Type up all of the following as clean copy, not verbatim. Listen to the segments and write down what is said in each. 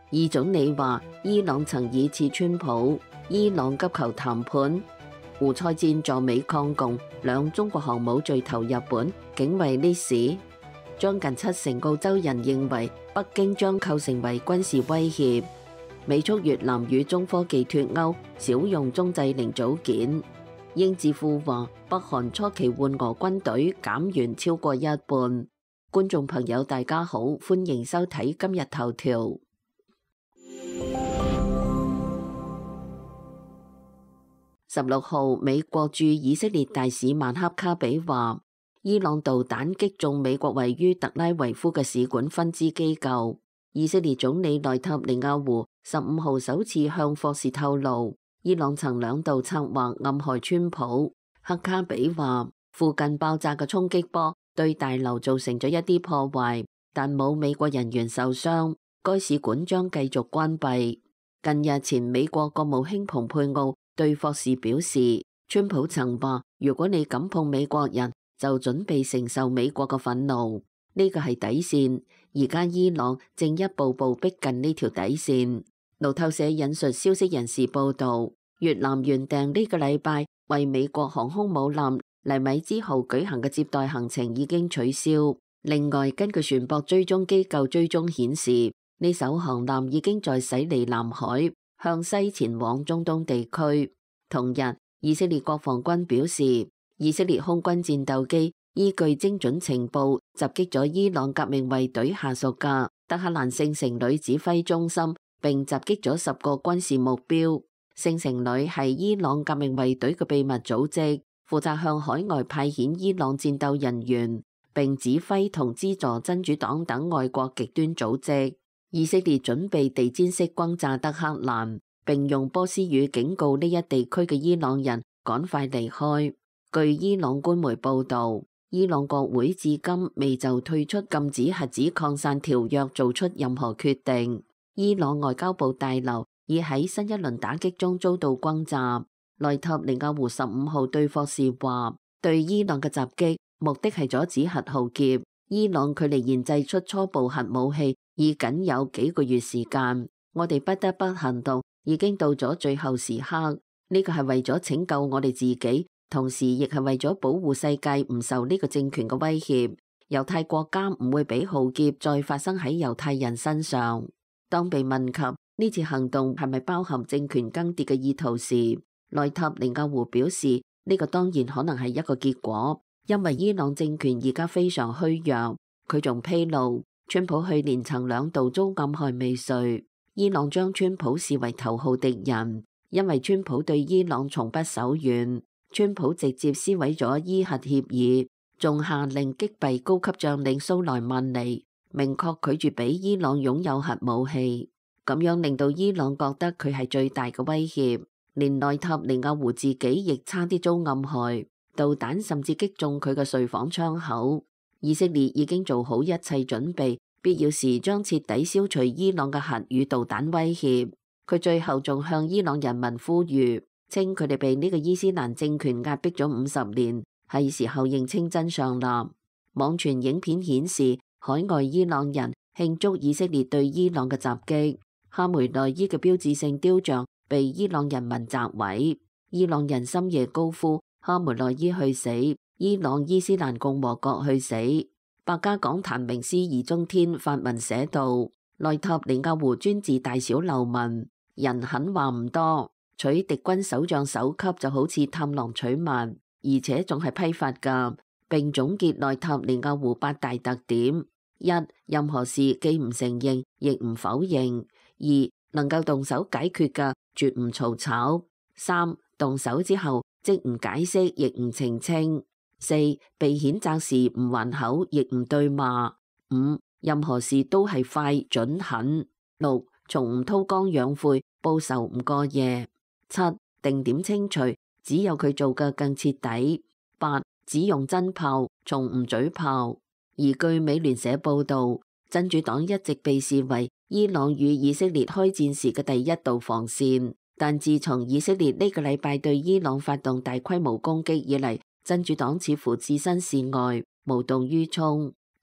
二總理話伊朗曾以次川普，伊朗急求談判。胡塞贊助美抗共，兩中國航母墜投日本，竟為呢事。將近70%澳洲人認為北京將構成為軍事威脅。美促越南與中科技脫鈎，少用中製零組件。英智庫話北韓初期換俄軍隊減員超過一半。觀眾朋友大家好，歡迎收睇今日頭條。16號，美國駐以色列大使曼克卡比話，伊朗導彈擊中美國位於特拉維夫嘅使館分支機構。以色列總理內塔尼亞胡15號首次向霍士透露，伊朗曾兩度策劃暗害川普。克卡比話，附近爆炸嘅衝擊波對大樓造成咗一啲破壞，但冇美國人員受傷。該使館將繼續關閉。近日前，美國國務卿蓬佩奧對霍士表示，川普曾話，如果你敢碰美國人，就準備承受美國嘅憤怒。呢個係底線，而家伊朗正一步步逼近呢條底線。路透社引述消息人士報道，越南原定呢個禮拜為美國航空母艦黎米茲號舉行嘅接待行程已經取消。另外，根據船舶追蹤機構追蹤顯示，呢艘航艦已經在駛離南海，向西前往中東地區。同日，以色列國防軍表示，以色列空軍戰鬥機依據精準情報襲擊咗伊朗革命衛隊下屬嘅德黑蘭聖城旅指揮中心，並襲擊咗10個軍事目標。聖城旅係伊朗革命衛隊嘅秘密組織，負責向海外派遣伊朗戰鬥人員，並指揮同資助真主黨等外國極端組織。以色列準備地毯式轟炸德黑蘭，並用波斯語警告呢一地區嘅伊朗人趕快離開。據伊朗官媒報導，伊朗國會至今未就退出禁止核子擴散條約做出任何決定。伊朗外交部大樓已喺新一輪打擊中遭到轟炸。內塔尼亞胡15號對霍士話，對伊朗嘅襲擊目的係阻止核浩劫。伊朗距離研製出初步核武器已僅有幾個月時間，我哋不得不行動，已經到咗最後時刻。呢個係為咗拯救我哋自己，同時亦係為咗保護世界唔受呢個政權嘅威脅。猶太國家唔會俾浩劫再發生喺猶太人身上。當被問及呢次行動係咪包含政權更迭嘅意圖時，內塔尼亞胡表示，呢個當然可能係一個結果，因為伊朗政權而家非常虛弱。佢仲披露，川普去年曾2度遭暗害未遂，伊朗將川普視為頭號敵人，因為川普對伊朗從不手軟。川普直接撕毀咗伊核協議，仲下令擊斃高級將領蘇萊曼尼，明確拒絕俾伊朗擁有核武器，咁樣令到伊朗覺得佢係最大嘅威脅。連內塔尼亞胡自己亦差啲遭暗害，導彈甚至擊中佢嘅睡房窗口。以色列已經做好一切準備，必要時將徹底消除伊朗嘅核與導彈威脅。佢最後仲向伊朗人民呼籲，稱佢哋被呢個伊斯蘭政權壓迫咗50年，係時候認清真相啦。網傳影片顯示，海外伊朗人慶祝以色列對伊朗嘅襲擊，哈梅內伊嘅標誌性雕像被伊朗人民砸毀，伊朗人深夜高呼哈梅內伊去死，伊朗伊斯蘭共和國去死。百家講壇名師易中天發文寫道，內塔尼亞胡專治大小流氓，人狠話唔多，取敵軍首長首級就好似探囊取物，而且仲係批發㗎。並總結內塔尼亞胡8大特點： 1. 任何事既唔承認亦唔否認； 2. 能夠動手解決嘅絕唔嘈吵； 3. 動手之後即唔解釋亦唔澄清； 4. 被譴責時唔還口亦唔對罵； 5. 任何事都係快準狠； 6. 從唔韜光養晦，報仇唔過夜； 7. 定點清除，只有佢做嘅更徹底； 8. 只用真炮，從唔嘴炮。而據美聯社報導，真主黨一直被視為伊朗與以色列開戰時嘅第一道防線，但自從以色列呢個禮拜對伊朗發動大規模攻擊以嚟，真主黨似乎置身事外，無動於衷。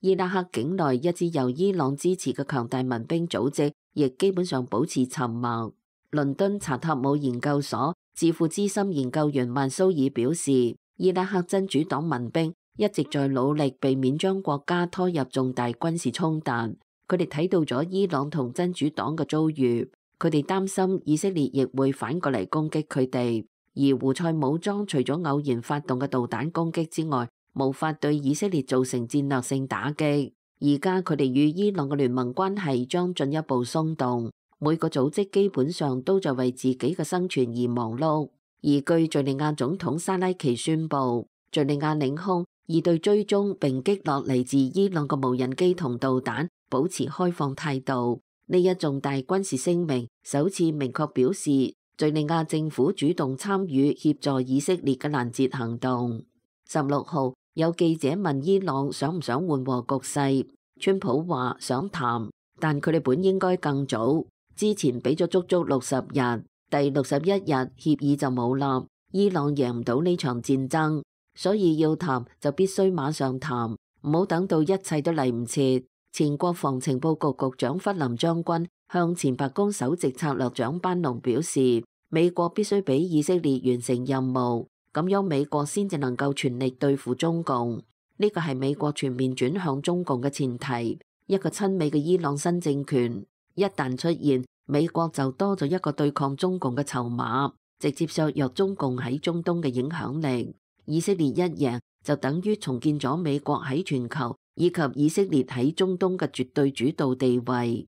伊拉克境內一支由伊朗支持嘅強大民兵組織，亦基本上保持沉默。倫敦查塔姆研究所智庫資深研究員曼蘇爾表示，伊拉克真主黨民兵一直在努力避免將國家拖入重大軍事衝突。佢哋睇到咗伊朗同真主黨嘅遭遇，佢哋擔心以色列亦會反過嚟攻擊佢哋。而胡塞武裝除咗偶然發動嘅導彈攻擊之外，無法對以色列造成戰略性打擊。而家佢哋與伊朗嘅聯盟關係將進一步鬆動。每個組織基本上都在為自己嘅生存而忙碌，而據敘利亞總統沙拉奇宣布，敘利亞領空已對追蹤並擊落嚟自伊朗嘅無人機同導彈保持開放態度。呢一重大軍事聲明首次明確表示，敘利亞政府主動參與協助以色列嘅攔截行動。16號，有記者問伊朗想唔想緩和局勢，川普話想談，但佢哋本應該更早。之前俾咗足足60日，第61日協議就冇啦。伊朗贏唔到呢場戰爭，所以要談就必須馬上談，唔好等到一切都嚟唔切。前國防情報局局長弗林將軍向前白宮首席策略長班農表示，美國必須俾以色列完成任務，咁樣美國先至能夠全力對付中共。呢個係美國全面轉向中共嘅前提。一個親美嘅伊朗新政權一旦出現，美國就多咗一個對抗中共嘅籌碼，直接削弱中共喺中東嘅影響力。以色列一贏就等於重建咗美國喺全球以及以色列喺中東嘅絕對主導地位。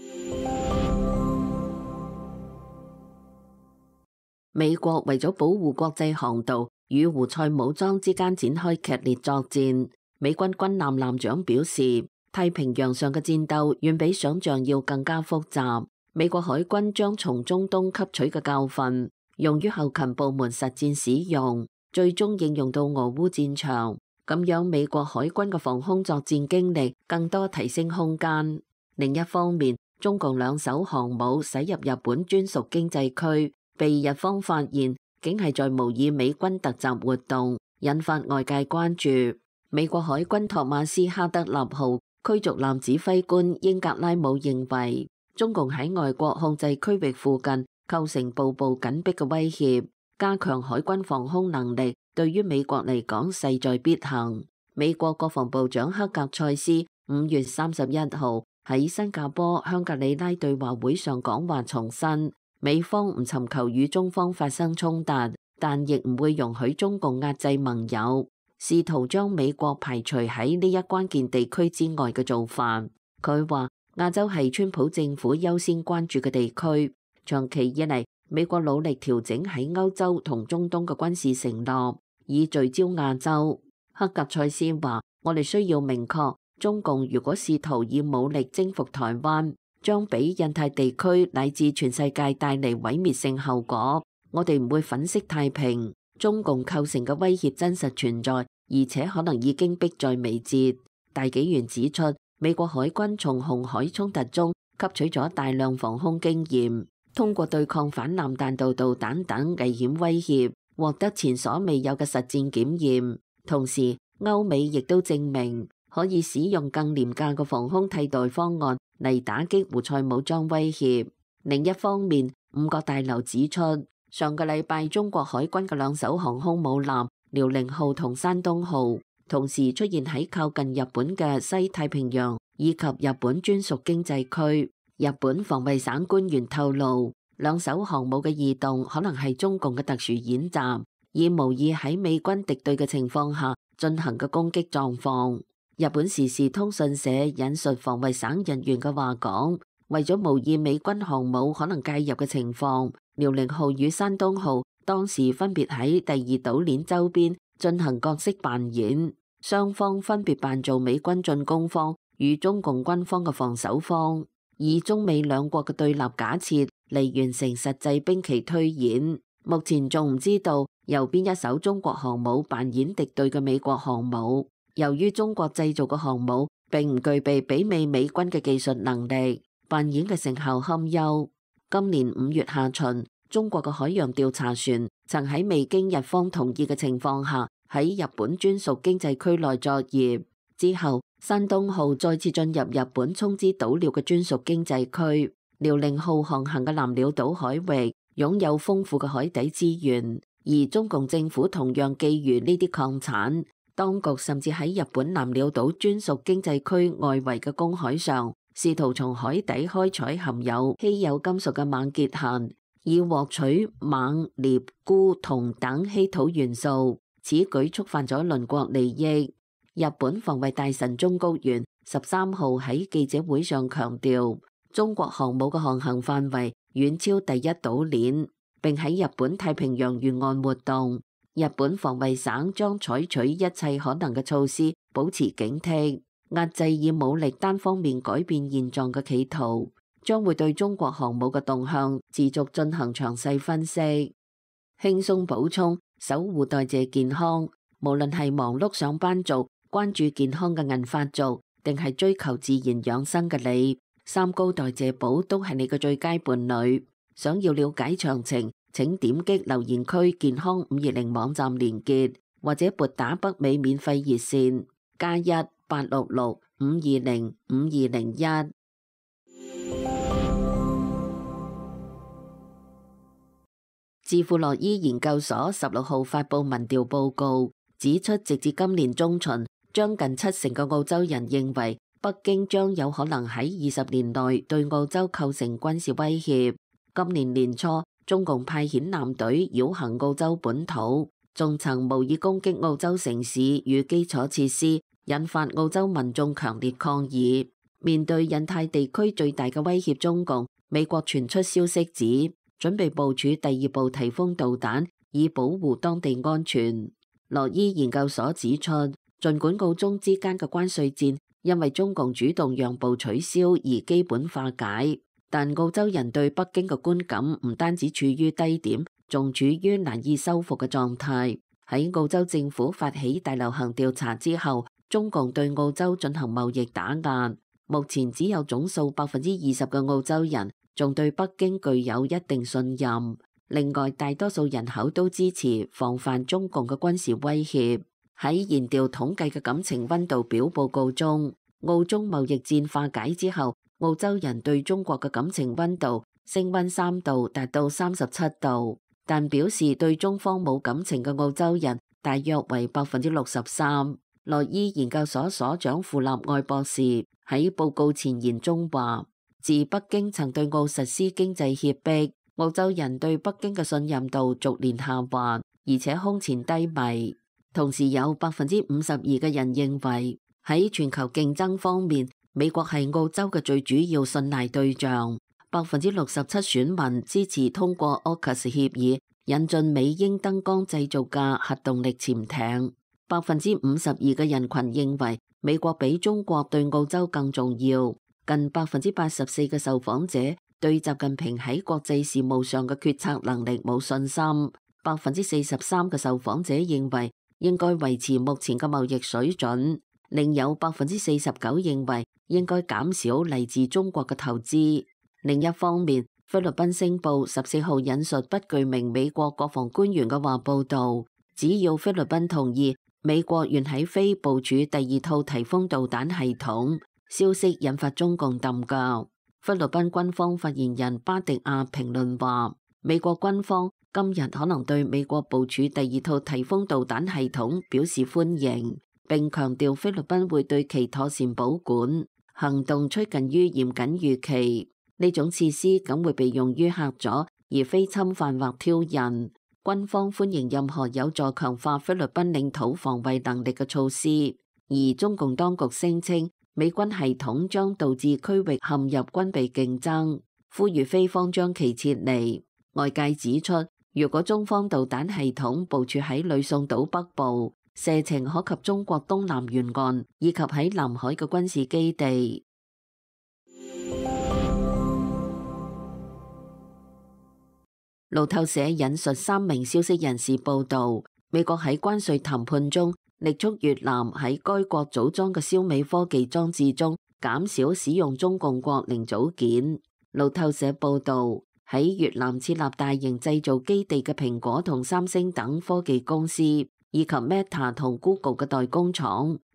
美國為咗保護國際航道，與胡塞武裝之間展開劇烈作戰。美軍軍艦艦長表示，太平洋上嘅戰鬥遠比想象要更加複雜。美國海軍將從中東吸取嘅教訓，用於後勤部門實戰使用，最終應用到俄烏戰場。咁樣美國海軍嘅防空作戰經歷更多提升空間。另一方面，中共兩艘航母駛入日本專屬經濟區，被日方發現竟係在模擬美軍突襲活動，引發外界關注。美國海軍托馬斯哈德納號驅逐艦指揮官英格拉姆認為，中共喺外國控制區域附近構成步步緊迫嘅威脅，加強海軍防空能力對於美國嚟講勢在必行。美國國防部長克格塞斯5月31號喺新加坡香格里拉對話會上講話，重申美方唔尋求與中方發生衝突，但亦唔會容許中共壓制盟友，試圖將美國排除喺呢一關鍵地區之外嘅做法。佢話亞洲係川普政府優先關注嘅地區，長期以嚟美國努力調整喺歐洲同中東嘅軍事承諾，以聚焦亞洲。克格塞斯話：我哋需要明確，中共如果試圖以武力征服台灣，將俾印太地區乃至全世界帶嚟毀滅性後果。我哋唔會粉飾太平，中共構成嘅威脅真實存在，而且可能已經迫在眉睫。大紀元指出，美國海軍從紅海衝突中吸取咗大量防空經驗，通過對抗反艦彈道導彈等危險威脅，獲得前所未有嘅實戰檢驗。同時，歐美亦都證明可以使用更廉價嘅防空替代方案嚟打擊胡塞武裝威脅。另一方面，五角大樓指出，上個禮拜中國海軍嘅兩艘航空母艦遼寧號同山東號同時出現喺靠近日本嘅西太平洋以及日本專屬經濟區。日本防衛省官員透露，兩艘航母嘅異動可能係中共嘅特殊演習，以模擬喺美軍敵對嘅情況下進行嘅攻擊狀況。日本時事通訊社引述防衛省人員嘅話講，為咗模擬美軍航母可能介入嘅情況，遼寧號與山東號當時分別喺第二島鏈周邊進行角色扮演，雙方分別扮做美軍進攻方與中共軍方嘅防守方，以中美兩國嘅對立假設嚟完成實際兵棋推演。目前仲唔知道由邊一艘中國航母扮演敵對嘅美國航母。由於中國製造嘅航母並唔具備媲美美軍嘅技術能力，扮演嘅成效堪憂。今年5月下旬，中國嘅海洋調查船曾喺未經日方同意嘅情況下喺日本專屬經濟區內作業，之後山東號再次進入日本沖之島遼嘅專屬經濟區。遼寧號航行嘅南鳥島海域擁有豐富嘅海底資源，而中共政府同樣覬覦呢啲礦產。當局甚至喺日本南鳥島專屬經濟區外圍嘅公海上，試圖從海底開採含有稀有金屬嘅錳結核，以獲取錳、鎳、鈷、銅等稀土元素。此舉觸犯咗鄰國利益。日本防衛大臣中谷元13號喺記者會上強調，中國航母嘅航行範圍遠超第一島鏈，並喺日本太平洋沿岸活動。日本防衛省將採取一切可能嘅措施，保持警惕，壓制以武力單方面改變現狀嘅企圖。將會對中國航母嘅動向持續進行詳細分析。輕鬆補充，守護代謝健康，無論係忙碌上班族、關注健康嘅銀髮族，定係追求自然養生嘅你，三高代謝寶都係你嘅最佳伴侶。想要了解詳情，請點擊留言區健康520網站連結，或者撥打北美免費熱線+1-866-520-5201。智庫洛伊研究所16號發布民調報告，指出直至今年中旬，將近70%嘅澳洲人認為北京將有可能喺20年內對澳洲構成軍事威脅。今年年初，中共派遣艦隊繞行澳洲本土，仲曾無意攻擊澳洲城市與基礎設施，引發澳洲民眾強烈抗議。面對印太地區最大嘅威脅中共，美國傳出消息指準備部署第二部颱風導彈，以保護當地安全。洛伊研究所指出，儘管澳中之間嘅關稅戰因為中共主動讓步取消而基本化解，但澳洲人對北京嘅觀感唔單止處於低點，仲處於難以修復嘅狀態。喺澳洲政府發起大流行調查之後，中共對澳洲進行貿易打壓。目前只有總數20%嘅澳洲人仲對北京具有一定信任。另外，大多數人口都支持防範中共嘅軍事威脅。喺研調統計嘅感情溫度表報告中，澳中貿易戰化解之後，澳洲人對中國嘅感情溫度升溫3度，達到37度。但表示對中方冇感情嘅澳洲人大約為63%。洛伊研究所所長傅立愛博士喺報告前言中話，自北京曾對澳實施經濟脅迫，澳洲人對北京嘅信任度逐年下滑，而且空前低迷。同時有52%嘅人認為喺全球競爭方面，美國係澳洲嘅最主要信賴對象。67%選民支持通過 AUKUS 協議引進美英燈光製造嘅核動力潛艇。52%嘅人群認為美國比中國對澳洲更重要。近84%嘅受訪者對習近平喺國際事務上嘅決策能力冇信心。43%嘅受訪者認為應該維持目前嘅貿易水準，另有49%認為應該減少嚟自中國嘅投資。另一方面，菲律賓星報14號引述不具名美國國防官員嘅話報道，只要菲律賓同意，美國願喺菲部署第二套颱風導彈系統。消息引發中共抌架。菲律賓軍方發言人巴迪亞評論話，美國軍方今日可能對美國部署第二套颱風導彈系統表示歡迎，並強調菲律賓會對其妥善保管，行動趨近於嚴謹預期。呢種設施僅會被用於嚇阻，而非侵犯或挑釁。軍方歡迎任何有助強化菲律賓領土防衛能力嘅措施，而中共當局聲稱美軍系統將導致區域陷入軍備競爭，呼籲菲方將其撤離。外界指出，如果中方導彈系統部署喺呂宋島北部，射程可及中國東南沿岸以及喺南海嘅軍事基地。路透社引述3名消息人士報道，美國喺關稅談判中力促越南喺該國組裝嘅燒美科技裝置中減少使用中共國零組件。路透社報道，喺越南設立大型製造基地嘅蘋果同三星等科技公司，以及 Meta 同 Google 嘅代工廠，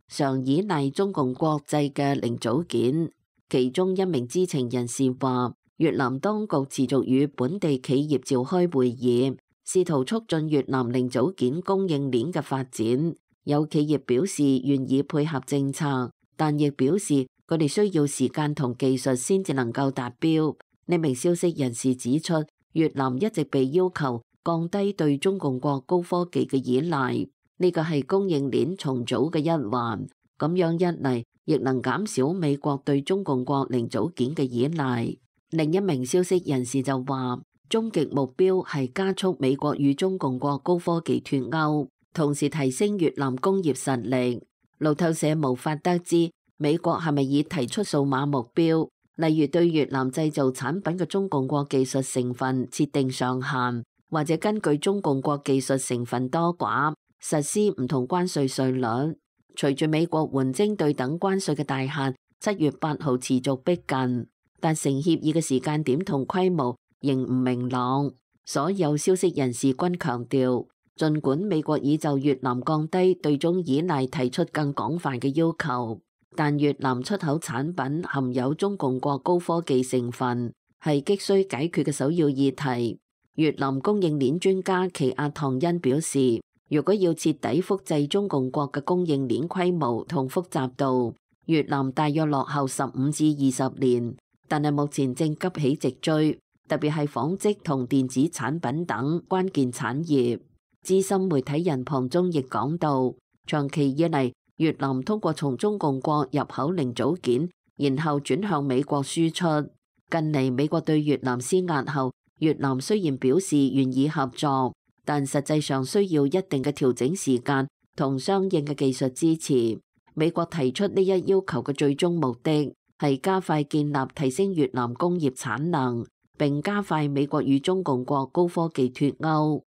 常依賴中共國製嘅零組件。其中一名知情人士話，越南當局持續與本地企業召開會議，試圖促進越南零組件供應鏈嘅發展。有企業表示願意配合政策，但亦表示佢哋需要時間同技術先至能夠達標。呢名消息人士指出，越南一直被要求降低對中共國高科技嘅依賴，呢個係供應鏈重組嘅一環。咁樣一嚟，亦能減少美國對中共國零組件嘅依賴。另一名消息人士就話，終極目標係加速美國與中共國高科技脫鈎，同時提升越南工業實力。路透社無法得知美國係咪已提出數碼目標，例如對越南製造產品嘅中共國技術成分設定上限，或者根據中共國技術成分多寡實施唔同關稅稅率。隨住美國緩徵對等關稅嘅大限7月8號持續逼近，達成協議嘅時間點同規模仍唔明朗。所有消息人士均強調，儘管美國已就越南降低對中依賴提出更廣泛嘅要求，但越南出口產品含有中共國高科技成分，係急需解決嘅首要議題。越南供應鏈專家奇亞唐恩表示，如果要徹底複製中共國嘅供應鏈規模同複雜度，越南大約落後15至20年，但係目前正急起直追，特別係紡織同電子產品等關鍵產業。資深媒體人龐中亦講到，長期以嚟，越南通過從中共國入口零組件，然後轉向美國輸出。近嚟美國對越南施壓後，越南雖然表示願意合作，但實際上需要一定嘅調整時間同相應嘅技術支持。美國提出呢一要求嘅最終目的係加快建立提升越南工業產能，並加快美國與中共國高科技脫鈎。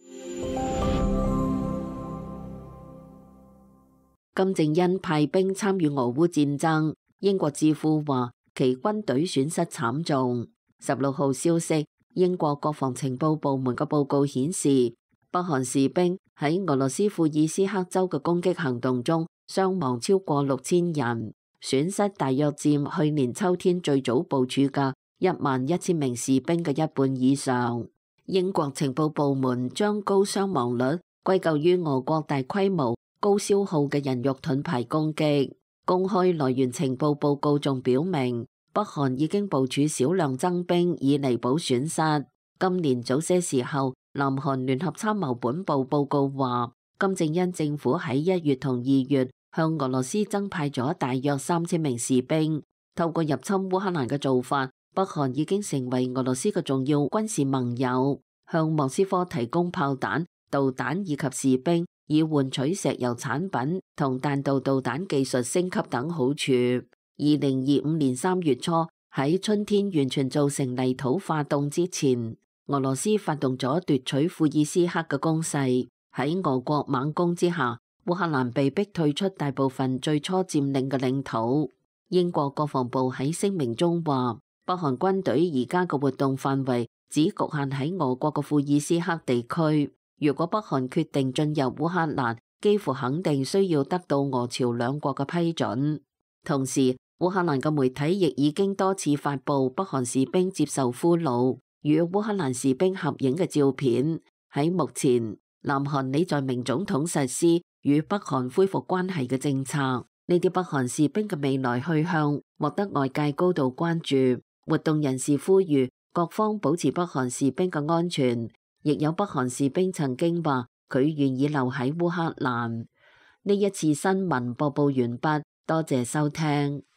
金正恩派兵參與俄烏戰爭，英國智庫話其軍隊損失慘重。16號消息，英國國防情報部門嘅報告顯示，北韓士兵喺俄羅斯庫爾斯克州嘅攻擊行動中傷亡超過6000人，損失大約佔去年秋天最早部署嘅11000名士兵嘅一半以上。英國情報部門將高傷亡率歸咎於俄國大規模高消耗嘅人肉盾牌攻擊。公開來源情報報告仲表明，北韓已經部署少量增兵以彌補損失。今年早些時候，南韓聯合參謀本部報告話，金正恩政府喺1月同2月向俄羅斯增派咗大約3000名士兵。透過入侵烏克蘭嘅做法，北韓已經成為俄羅斯嘅重要軍事盟友，向莫斯科提供炮彈、導彈以及士兵，以換取石油產品同彈道導彈技術升級等好處。2025年3月初，喺春天完全造成泥土化凍之前，俄羅斯發動咗奪取庫爾斯克嘅攻勢。喺俄國猛攻之下，烏克蘭被逼退出大部分最初佔領嘅領土。英國國防部喺聲明中話，北韓軍隊而家嘅活動範圍只局限喺俄國嘅庫爾斯克地區。如果北韓決定進入烏克蘭，幾乎肯定需要得到俄朝兩國嘅批准。同時，烏克蘭嘅媒體亦已經多次發布北韓士兵接受俘虜與烏克蘭士兵合影嘅照片。喺目前，南韓擬在明總統實施與北韓恢復關係嘅政策。呢啲北韓士兵嘅未來去向獲得外界高度關注。活動人士呼籲各方保持北韓士兵嘅安全。亦有北韓士兵曾經話佢願意留喺烏克蘭。呢一次新聞播報完畢，多謝收聽。